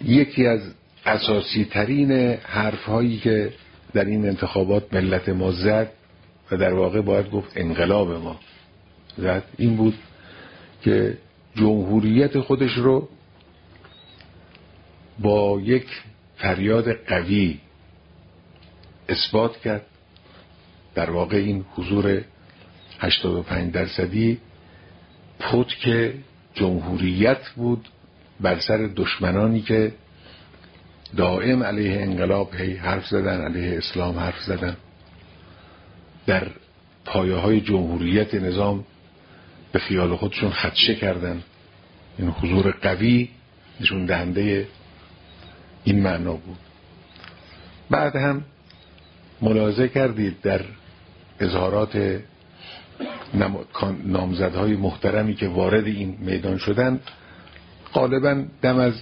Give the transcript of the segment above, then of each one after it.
یکی از اساسی ترین حرف هایی که در این انتخابات ملت ما زد و در واقع باید گفت انقلاب ما زد این بود که جمهوریت خودش رو با یک فریاد قوی اثبات کرد. در واقع این حضور 85% پتک جمهوریت بود بر سر دشمنانی که دائم علیه انقلاب حرف زدن، علیه اسلام حرف زدن، در پایه‌های جمهوریت نظام به خیال خودشون خدشه کردن. این حضور قوی نشون دهنده این معنا بود. بعد هم ملاحظه کردید در اظهارات نامزدهای محترمی که وارد این میدان شدن غالبا دم از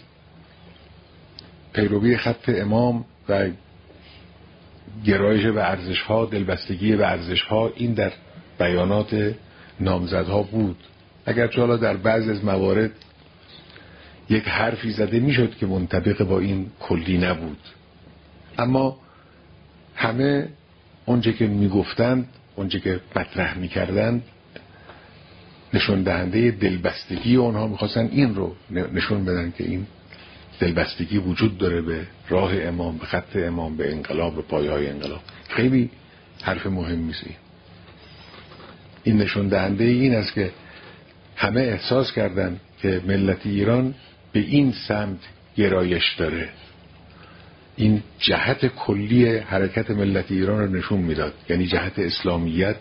پیروی خط امام و گرایش به ارزش‌ها، دلبستگی به ارزش‌ها، این در بیانات نامزدها بود. اگرچه حالا در بعض از موارد یک حرفی زده میشد که منطبق با این کلی نبود، اما همه اونچه که میگفتند، اونچه که مطرح میکردند نشون دهنده دلبستگی اونها، میخواستن این رو نشون بدن که این دلبستگی وجود داره به راه امام، به خط امام، به انقلاب، به پایه‌های انقلاب. خیلی حرف مهمی است. این نشون دهنده این است که همه احساس کردند که ملت ایران به این سمت گرایش داره. این جهت کلی حرکت ملت ایران رو نشون میداد، یعنی جهت اسلامیت،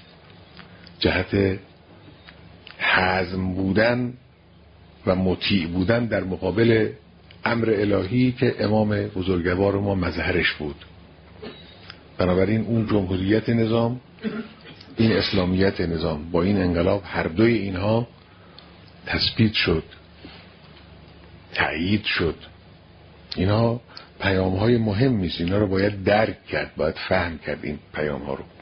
جهت حزم بودن و مطیع بودن در مقابل امر الهی که امام بزرگوار ما مظهرش بود. بنابراین اون جمهوریت نظام، این اسلامیت نظام با این انقلاب، هر دوی اینها تثبیت شد، تأیید شد. اینها پیام‌های مهمی است، اینا رو باید درک کرد، باید فهم کرد این پیام‌ها رو.